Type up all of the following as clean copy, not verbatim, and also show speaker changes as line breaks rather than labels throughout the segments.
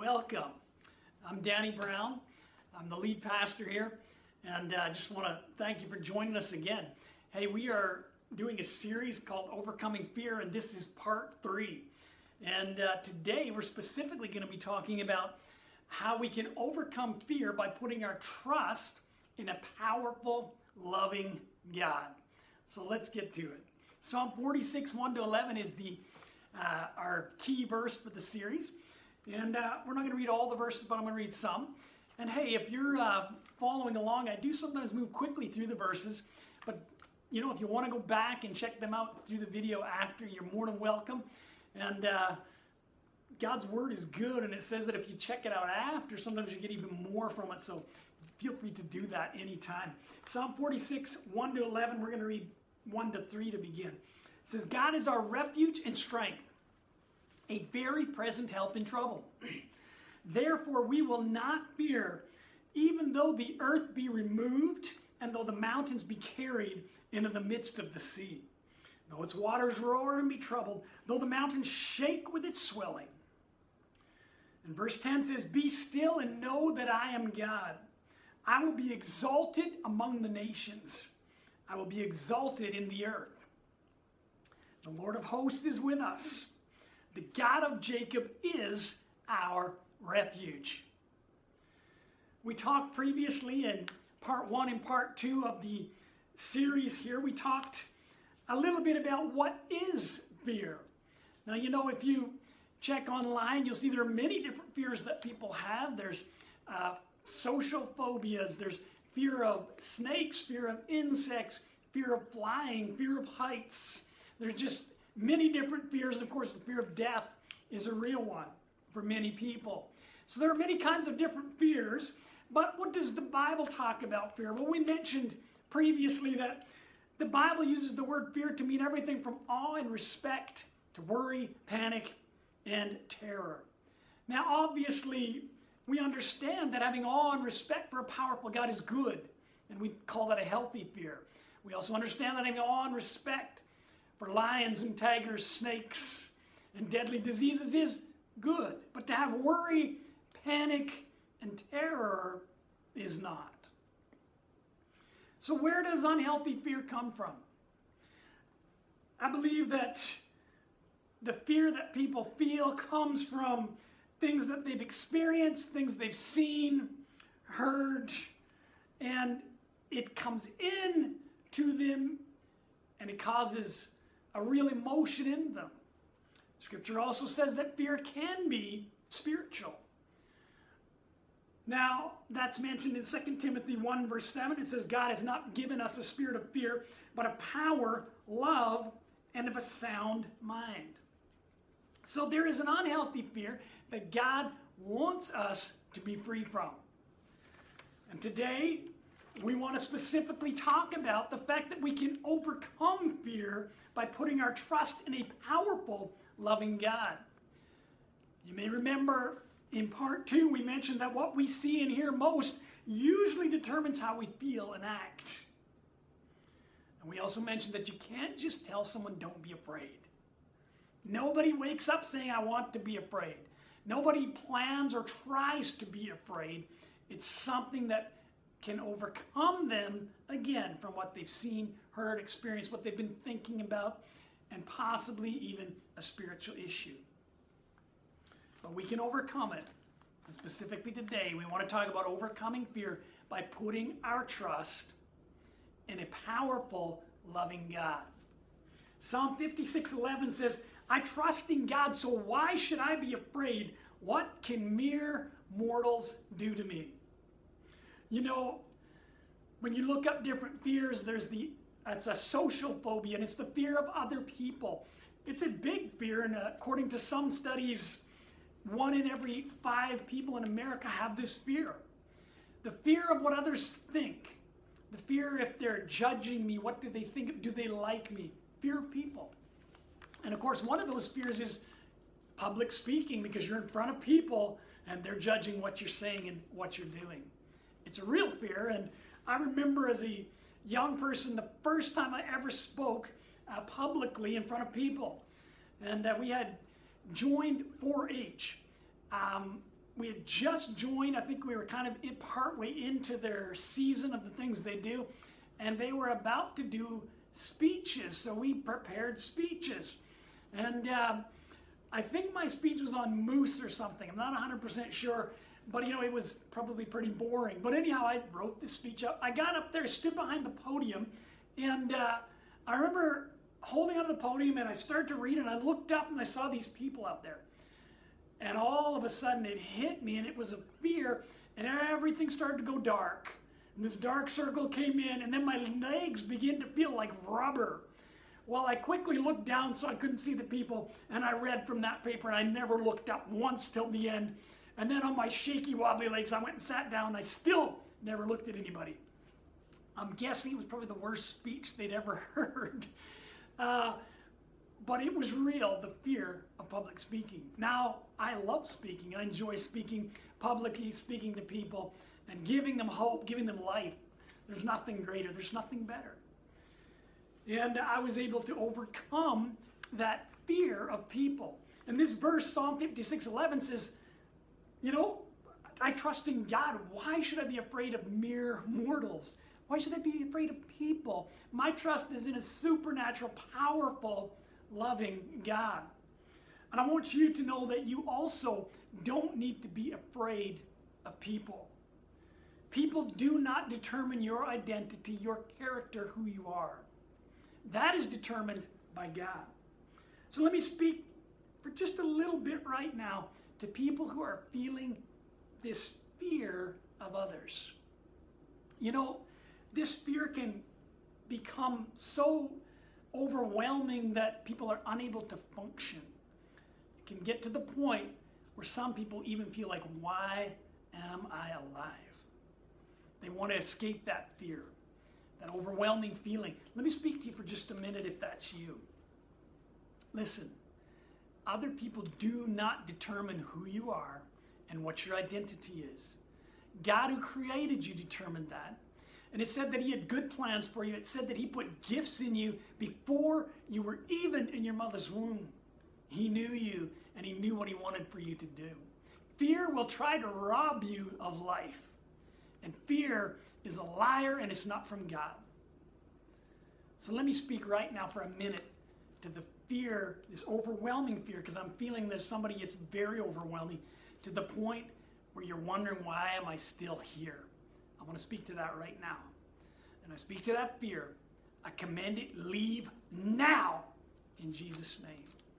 welcome. I'm Danny Brown. I'm the lead pastor here, and I just want to thank you for joining us again. Hey, we are doing a series called Overcoming Fear, and this is part 3. And today we're specifically going to be talking about how we can overcome fear by putting our trust in a powerful, loving God. So let's get to it. Psalm 46, 1-11 is our key verse for the series. And we're not going to read all the verses, but I'm going to read some. And hey, if you're following along, I do sometimes move quickly through the verses. But, you know, if you want to go back and check them out through the video after, you're more than welcome. And God's Word is good, and it says that if you check it out after, sometimes you get even more from it. So feel free to do that anytime. Psalm 46, 1-11, we're going to read 1-3 to begin. It says, God is our refuge and strength, a very present help in trouble. Therefore we will not fear, even though the earth be removed, and though the mountains be carried into the midst of the sea. Though its waters roar and be troubled, though the mountains shake with its swelling. And verse 10 says, be still and know that I am God. I will be exalted among the nations. I will be exalted in the earth. The Lord of hosts is with us. The God of Jacob is our refuge. We talked previously in part 1 and part 2 of the series here. We talked a little bit about what is fear. Now, you know, if you check online, you'll see there are many different fears that people have. There's social phobias. There's fear of snakes, fear of insects, fear of flying, fear of heights. There's just many different fears, and of course the fear of death is a real one for many people. So there are many kinds of different fears, but what does the Bible talk about fear? Well, we mentioned previously that the Bible uses the word fear to mean everything from awe and respect to worry, panic, and terror. Now, obviously, we understand that having awe and respect for a powerful God is good, and we call that a healthy fear. We also understand that having awe and respect for lions and tigers, snakes, and deadly diseases is good. But to have worry, panic, and terror is not. So where does unhealthy fear come from? I believe that the fear that people feel comes from things that they've experienced, things they've seen, heard, and it comes in to them and it causes a real emotion in them. Scripture also says that fear can be spiritual. Now, that's mentioned in 2 Timothy 1 verse 7. It says, God has not given us a spirit of fear, but of power, love, and of a sound mind. So there is an unhealthy fear that God wants us to be free from. And today, we want to specifically talk about the fact that we can overcome fear by putting our trust in a powerful, loving God. You may remember in part 2, we mentioned that what we see and hear most usually determines how we feel and act. And we also mentioned that you can't just tell someone, don't be afraid. Nobody wakes up saying, I want to be afraid. Nobody plans or tries to be afraid. It's something that can overcome them, again, from what they've seen, heard, experienced, what they've been thinking about, and possibly even a spiritual issue. But we can overcome it. And specifically today, we want to talk about overcoming fear by putting our trust in a powerful, loving God. Psalm 56:11 says, I trust in God, so why should I be afraid? What can mere mortals do to me? You know, when you look up different fears, it's a social phobia, and it's the fear of other people. It's a big fear, and according to some studies, 1 in every 5 people in America have this fear. The fear of what others think. The fear if they're judging me, what do they think? Do they like me? Fear of people. And of course, one of those fears is public speaking, because you're in front of people and they're judging what you're saying and what you're doing. It's a real fear, and I remember as a young person, the first time I ever spoke publicly in front of people. And we had joined 4-H. we had just joined. I think we were kind of partway into their season of the things they do. And they were about to do speeches. So we prepared speeches. And I think my speech was on moose or something. I'm not 100% sure. But, it was probably pretty boring. But anyhow, I wrote this speech up. I got up there, stood behind the podium. And I remember holding onto the podium, and I started to read, and I looked up, and I saw these people out there. And all of a sudden, it hit me, and it was a fear, and everything started to go dark. And this dark circle came in, and then my legs began to feel like rubber. Well, I quickly looked down so I couldn't see the people, and I read from that paper, and I never looked up once till the end. And then on my shaky, wobbly legs, I went and sat down, and I still never looked at anybody. I'm guessing it was probably the worst speech they'd ever heard. But it was real, the fear of public speaking. Now, I love speaking. I enjoy speaking publicly, speaking to people, and giving them hope, giving them life. There's nothing greater. There's nothing better. And I was able to overcome that fear of people. And this verse, Psalm 56:11 says, I trust in God. Why should I be afraid of mere mortals? Why should I be afraid of people? My trust is in a supernatural, powerful, loving God. And I want you to know that you also don't need to be afraid of people. People do not determine your identity, your character, who you are. That is determined by God. So let me speak for just a little bit right now to people who are feeling this fear of others. This fear can become so overwhelming that people are unable to function. It can get to the point where some people even feel like, why am I alive? They want to escape that fear, that overwhelming feeling. Let me speak to you for just a minute if that's you. Listen, other people do not determine who you are and what your identity is. God who created you determined that. And it said that he had good plans for you. It said that he put gifts in you before you were even in your mother's womb. He knew you, and he knew what he wanted for you to do. Fear will try to rob you of life. And fear is a liar, and it's not from God. So let me speak right now for a minute to the fear, this overwhelming fear, because I'm feeling there's somebody it's very overwhelming, to the point where you're wondering, why am I still here? I want to speak to that right now. And I speak to that fear. I command it, leave now in Jesus' name.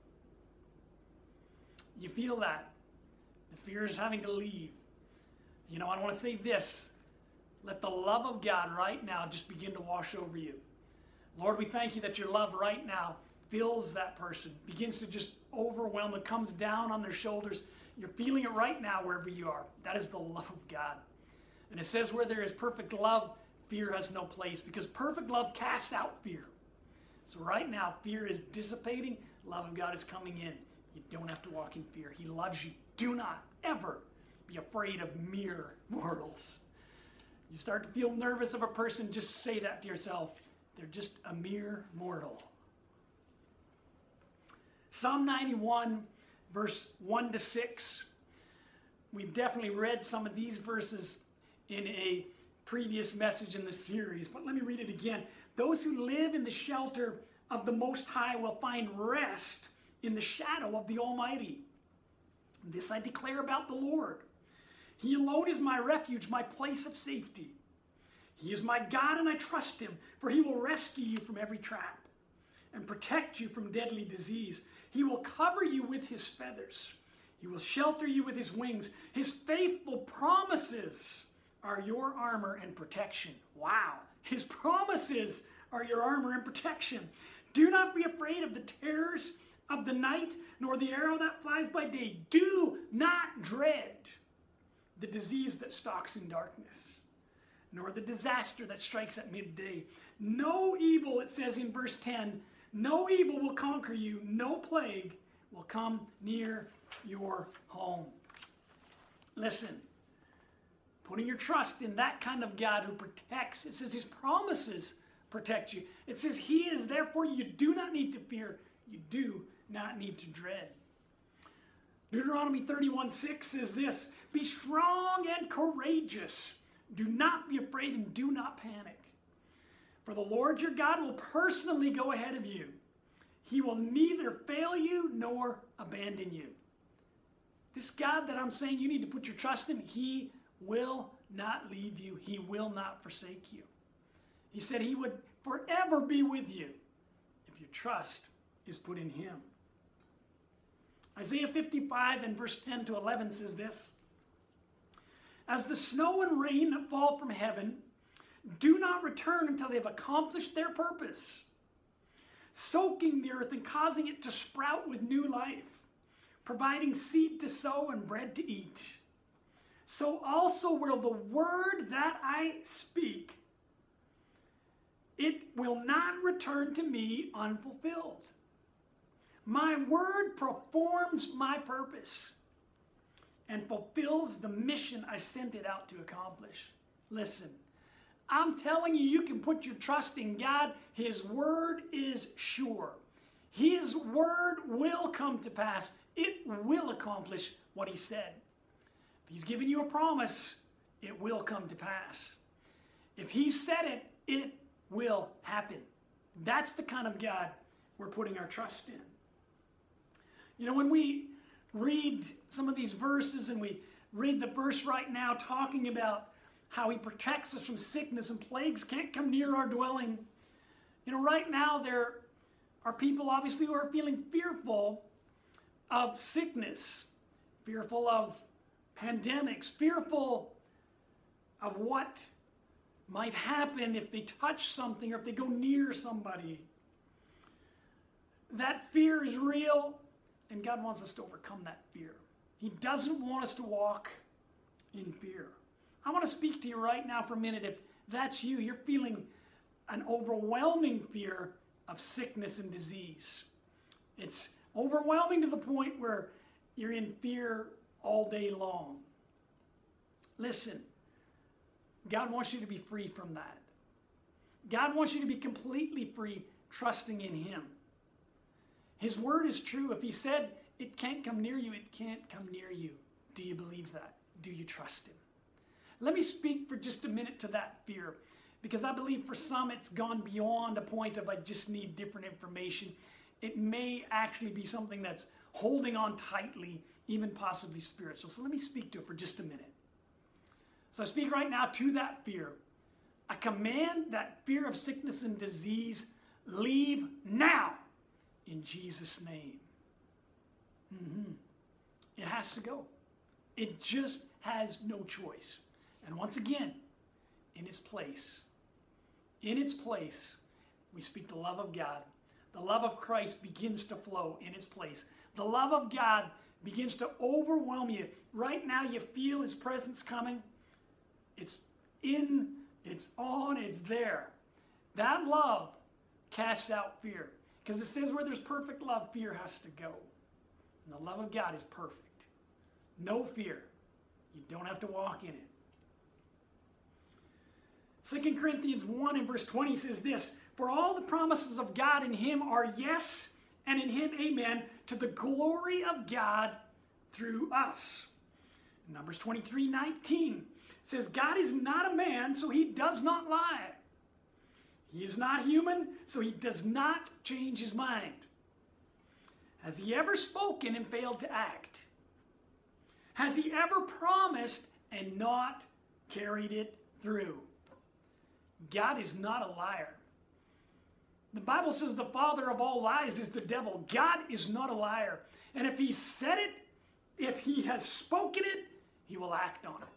You feel that? The fear is having to leave. I want to say this. Let the love of God right now just begin to wash over you. Lord, we thank you that your love right now fills that person, begins to just overwhelm it, comes down on their shoulders. You're feeling it right now wherever you are. That is the love of God. And it says where there is perfect love, fear has no place, because perfect love casts out fear. So right now, fear is dissipating. Love of God is coming in. You don't have to walk in fear. He loves you. Do not ever be afraid of mere mortals. You start to feel nervous of a person, just say that to yourself. They're just a mere mortal. Psalm 91, verse 1 to 6. We've definitely read some of these verses in a previous message in the series, but let me read it again. Those who live in the shelter of the Most High will find rest in the shadow of the Almighty. This I declare about the Lord. He alone is my refuge, my place of safety. He is my God, and I trust him, for he will rescue you from every trap and protect you from deadly disease. He will cover you with his feathers. He will shelter you with his wings. His faithful promises are your armor and protection. Wow. His promises are your armor and protection. Do not be afraid of the terrors of the night, nor the arrow that flies by day. Do not dread the disease that stalks in darkness, nor the disaster that strikes at midday. No evil, it says in verse 10, no evil will conquer you. No plague will come near your home. Listen. Putting your trust in that kind of God who protects. It says his promises protect you. It says he is there for you. You do not need to fear. You do not need to dread. Deuteronomy 31:6 says this, be strong and courageous. Do not be afraid and do not panic. For the Lord your God will personally go ahead of you. He will neither fail you nor abandon you. This God that I'm saying you need to put your trust in, he will not leave you. He will not forsake you. He said he would forever be with you if your trust is put in him. Isaiah 55 and verse 10 to 11 says this, as the snow and rain that fall from heaven do not return until they have accomplished their purpose, soaking the earth and causing it to sprout with new life, providing seed to sow and bread to eat, so also will the word that I speak, it will not return to me unfulfilled. My word performs my purpose and fulfills the mission I sent it out to accomplish. Listen, I'm telling you, you can put your trust in God. His word is sure. His word will come to pass. It will accomplish what he said. If he's given you a promise, it will come to pass. If he said it, it will happen. That's the kind of God we're putting our trust in. You know, when we read some of these verses, and we read the verse right now talking about how he protects us from sickness and plagues can't come near our dwelling. You know, right now there are people obviously who are feeling fearful of sickness, fearful of pandemics, fearful of what might happen if they touch something or if they go near somebody. That fear is real, and God wants us to overcome that fear. He doesn't want us to walk in fear. I want to speak to you right now for a minute. If that's you, you're feeling an overwhelming fear of sickness and disease. It's overwhelming to the point where you're in fear all day long. Listen, God wants you to be free from that. God wants you to be completely free, trusting in him. His word is true. If he said it can't come near you, it can't come near you. Do you believe that? Do you trust him? Let me speak for just a minute to that fear, because I believe for some it's gone beyond a point of I just need different information. It may actually be something that's holding on tightly, even possibly spiritual. So let me speak to it for just a minute. So I speak right now to that fear. I command that fear of sickness and disease, leave now in Jesus' name. It has to go. It just has no choice. And once again, in its place, we speak the love of God. The love of Christ begins to flow in its place. The love of God begins to overwhelm you. Right now you feel his presence coming. It's in, it's on, it's there. That love casts out fear. Because it says where there's perfect love, fear has to go. And the love of God is perfect. No fear. You don't have to walk in it. 2 Corinthians 1 and verse 20 says this, for all the promises of God in him are yes, and in him amen, to the glory of God through us. Numbers 23:19 says, God is not a man, so he does not lie. He is not human, so he does not change his mind. Has he ever spoken and failed to act? Has he ever promised and not carried it through? God is not a liar. The Bible says the father of all lies is the devil. God is not a liar. And if he said it, if he has spoken it, he will act on it.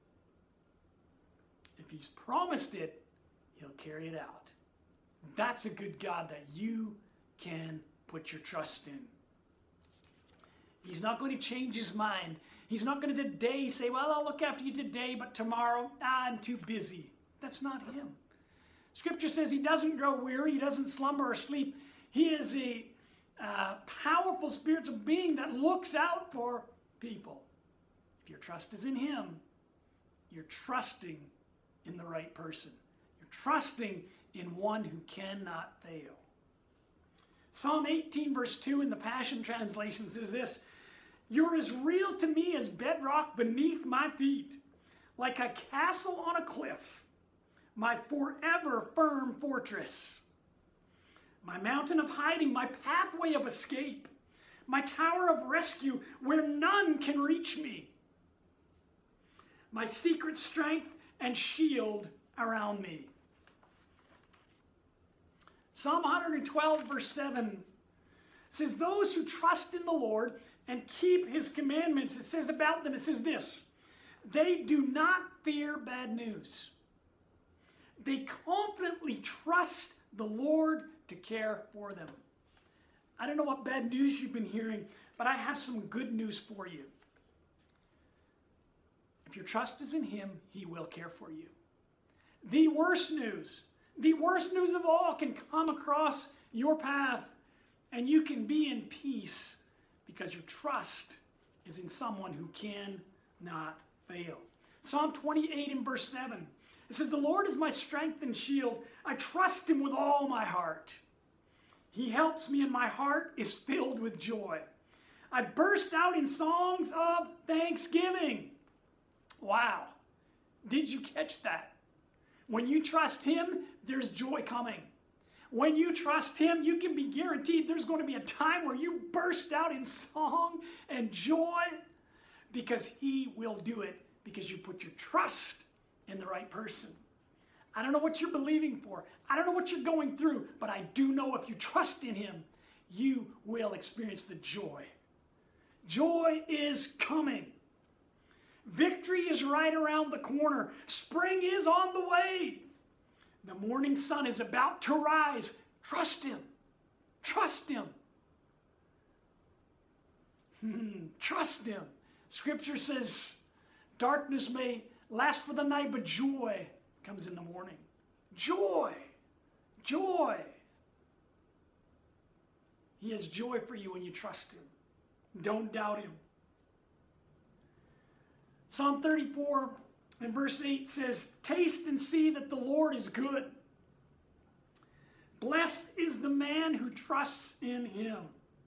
If he's promised it, he'll carry it out. That's a good God that you can put your trust in. He's not going to change his mind. He's not going to today say, well, I'll look after you today, but tomorrow, I'm too busy. That's not him. Scripture says he doesn't grow weary, he doesn't slumber or sleep. He is a powerful spiritual being that looks out for people. If your trust is in him, you're trusting in the right person. You're trusting in one who cannot fail. Psalm 18 verse 2 in the Passion Translation says this, You're as real to me as bedrock beneath my feet, like a castle on a cliff, my forever firm fortress, my mountain of hiding, my pathway of escape, my tower of rescue where none can reach me, my secret strength and shield around me. Psalm 112, verse 7 says, those who trust in the Lord and keep his commandments, it says about them, it says this, they do not fear bad news. They confidently trust the Lord to care for them. I don't know what bad news you've been hearing, but I have some good news for you. If your trust is in him, he will care for you. The worst news of all can come across your path, and you can be in peace because your trust is in someone who cannot fail. Psalm 28 and verse 7. It says, the Lord is my strength and shield. I trust him with all my heart. He helps me and my heart is filled with joy. I burst out in songs of thanksgiving. Wow. Did you catch that? When you trust him, there's joy coming. When you trust him, you can be guaranteed there's going to be a time where you burst out in song and joy because he will do it because you put your trust in the right person. I don't know what you're believing for. I don't know what you're going through, but I do know if you trust in him, you will experience the joy. Joy is coming. Victory is right around the corner. Spring is on the way. The morning sun is about to rise. Trust him. Trust him. Trust him. Scripture says darkness may last for the night, but joy comes in the morning. Joy. Joy. He has joy for you when you trust him. Don't doubt him. Psalm 34 and verse 8 says, taste and see that the Lord is good. Blessed is the man who trusts in him.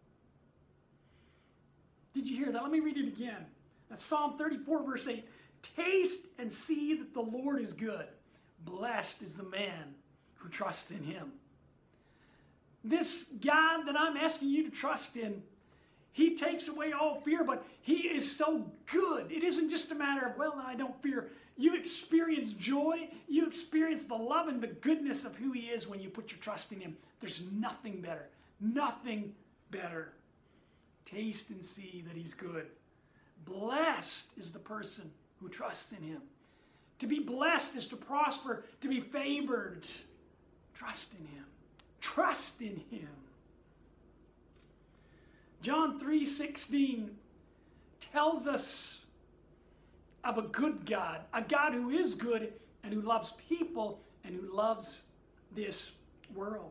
Did you hear that? Let me read it again. That's Psalm 34 verse 8. Taste and see that the Lord is good. Blessed is the man who trusts in him. This God that I'm asking you to trust in, he takes away all fear, but he is so good. It isn't just a matter of, well, I don't fear. You experience joy. You experience the love and the goodness of who he is when you put your trust in him. There's nothing better. Nothing better. Taste and see that he's good. Blessed is the person who trusts in him. To be blessed is to prosper, to be favored. Trust in him. Trust in him. John 3:16 tells us of a good God, a God who is good and who loves people and who loves this world.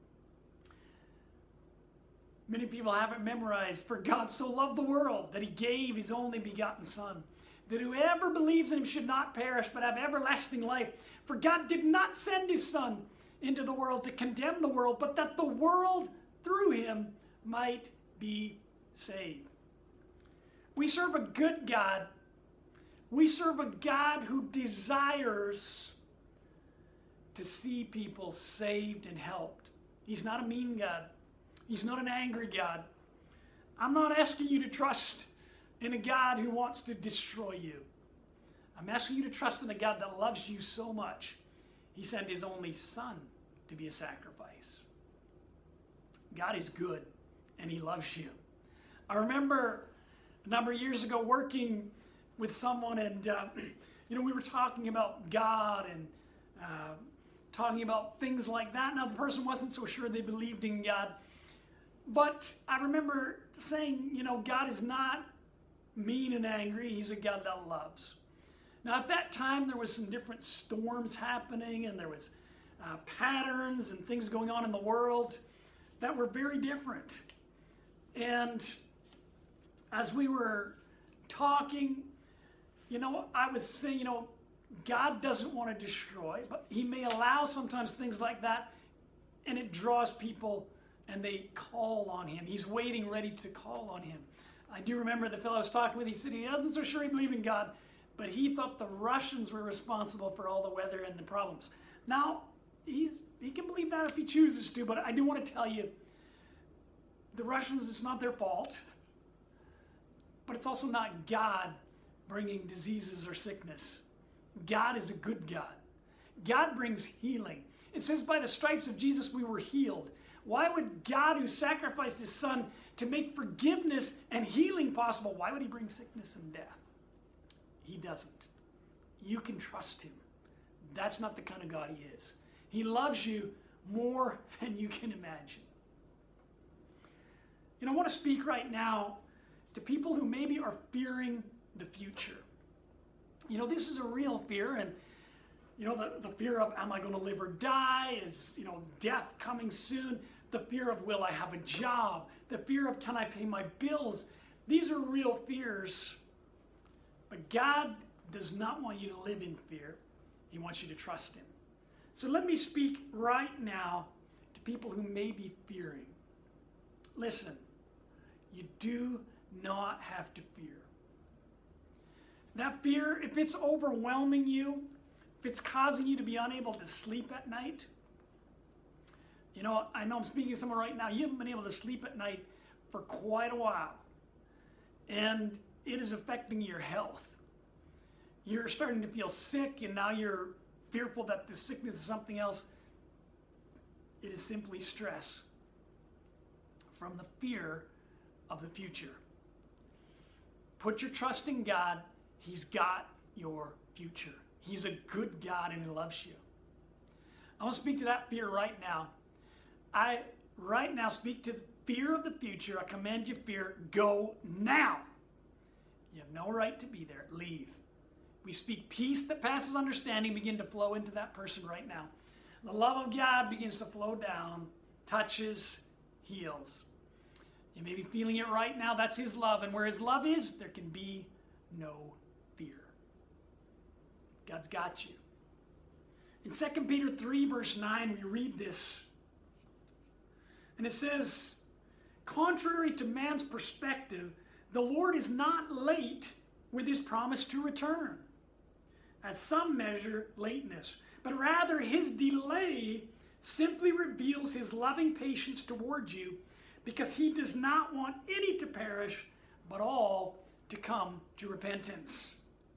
Many people have it memorized. For God so loved the world that he gave his only begotten Son, that whoever believes in him should not perish but have everlasting life. For God did not send his Son into the world to condemn the world, but that the world through him might be saved. We serve a good God. We serve a God who desires to see people saved and helped. He's not a mean God. He's not an angry God. I'm not asking you to trust in a God who wants to destroy you. I'm asking you to trust in a God that loves you so much, he sent his only Son to be a sacrifice. God is good, and he loves you. I remember a number of years ago working with someone, and we were talking about God and talking about things like that. Now, the person wasn't so sure they believed in God, but I remember saying, God is not mean and angry. He's a God that loves. Now, at that time, there was some different storms happening, and there was patterns and things going on in the world that were very different. And as we were talking, I was saying, God doesn't want to destroy, but he may allow sometimes things like that, and it draws people, and they call on him. He's waiting ready to call on him. I do remember the fellow I was talking with, he said he wasn't so sure he believed in God, but he thought the Russians were responsible for all the weather and the problems. Now, he can believe that if he chooses to, but I do want to tell you, the Russians, it's not their fault, but it's also not God bringing diseases or sickness. God is a good God. God brings healing. It says by the stripes of Jesus we were healed. Why would God, who sacrificed his son to make forgiveness and healing possible, why would he bring sickness and death? He doesn't. You can trust him. That's not the kind of God he is. He loves you more than you can imagine. You know, I want to speak right now to people who maybe are fearing the future. You know, this is a real fear, and you know, the fear of, am I going to live or die? Is, you know, death coming soon? The fear of, will I have a job? The fear of, can I pay my bills? These are real fears. But God does not want you to live in fear. He wants you to trust him. So let me speak right now to people who may be fearing. Listen, you do not have to fear. That fear, if it's overwhelming you, if it's causing you to be unable to sleep at night, you know, I know I'm speaking to someone right now, you haven't been able to sleep at night for quite a while. And it is affecting your health. You're starting to feel sick, and now you're fearful that the sickness is something else. It is simply stress from the fear of the future. Put your trust in God. He's got your future. He's a good God and he loves you. I want to speak to that fear right now. I right now speak to the fear of the future. I command you, fear, go now. You have no right to be there. Leave. We speak peace that passes understanding begin to flow into that person right now. The love of God begins to flow down, touches, heals. You may be feeling it right now. That's his love. And where his love is, there can be no fear. God's got you. In 2 Peter 3, verse 9, we read this. And it says, contrary to man's perspective, the Lord is not late with his promise to return, as some measure lateness, but rather his delay simply reveals his loving patience towards you, because he does not want any to perish, but all to come to repentance.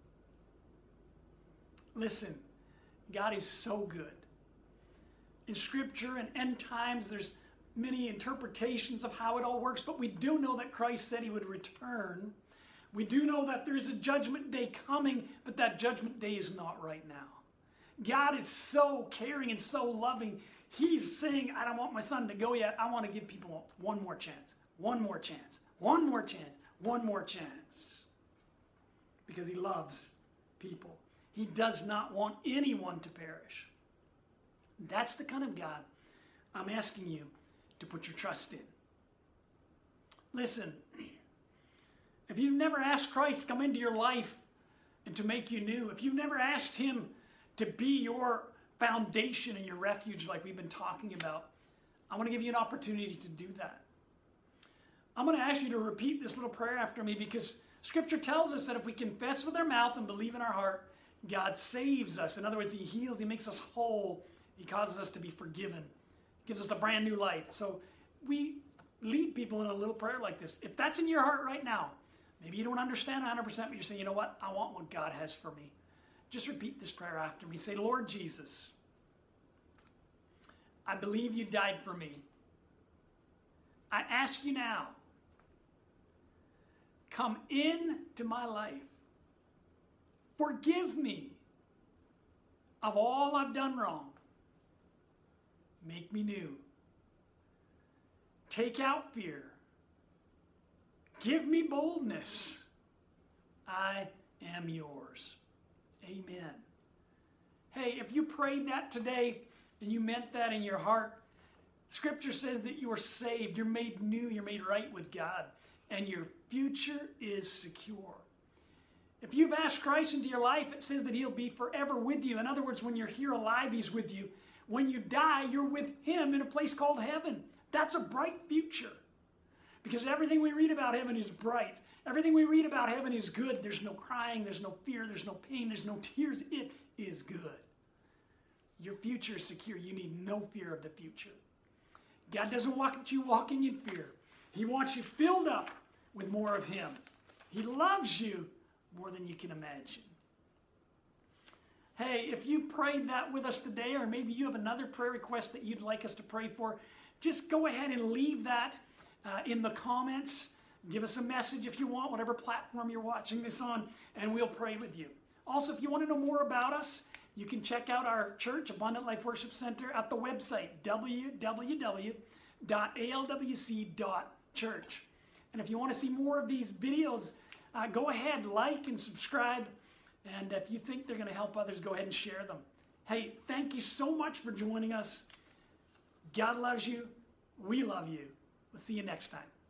Listen, God is so good. In Scripture and end times, there's many interpretations of how it all works, but we do know that Christ said he would return. We do know that there's a judgment day coming, but that judgment day is not right now. God is so caring and so loving. He's saying, I don't want my son to go yet. I want to give people one more chance, one more chance, one more chance, one more chance. Because he loves people. He does not want anyone to perish. That's the kind of God I'm asking you to put your trust in. Listen, if you've never asked Christ to come into your life and to make you new, if you've never asked him to be your foundation and your refuge like we've been talking about, I want to give you an opportunity to do that. I'm going to ask you to repeat this little prayer after me, because Scripture tells us that if we confess with our mouth and believe in our heart, God saves us. In other words, he heals, he makes us whole, he causes us to be forgiven, gives us a brand new life. So we lead people in a little prayer like this. If that's in your heart right now, maybe you don't understand 100%, but you're saying, you know what, I want what God has for me. Just repeat this prayer after me. Say, Lord Jesus, I believe you died for me. I ask you now, come into my life. Forgive me of all I've done wrong. Make me new. Take out fear. Give me boldness. I am yours. Amen. Hey, if you prayed that today and you meant that in your heart, Scripture says that you are saved, you're made new, you're made right with God, and your future is secure. If you've asked Christ into your life, it says that he'll be forever with you. In other words, when you're here alive, he's with you. When you die, you're with him in a place called heaven. That's a bright future. Because everything we read about heaven is bright. Everything we read about heaven is good. There's no crying, there's no fear, there's no pain, there's no tears. It is good. Your future is secure. You need no fear of the future. God doesn't want you walking in fear. He wants you filled up with more of Him. He loves you more than you can imagine. Hey, if you prayed that with us today, or maybe you have another prayer request that you'd like us to pray for, just go ahead and leave that in the comments. Give us a message if you want, whatever platform you're watching this on, and we'll pray with you. Also, if you want to know more about us, you can check out our church, Abundant Life Worship Center, at the website, www.alwc.church. And if you want to see more of these videos, go ahead, like and subscribe. And if you think they're going to help others, go ahead and share them. Hey, thank you so much for joining us. God loves you. We love you. We'll see you next time.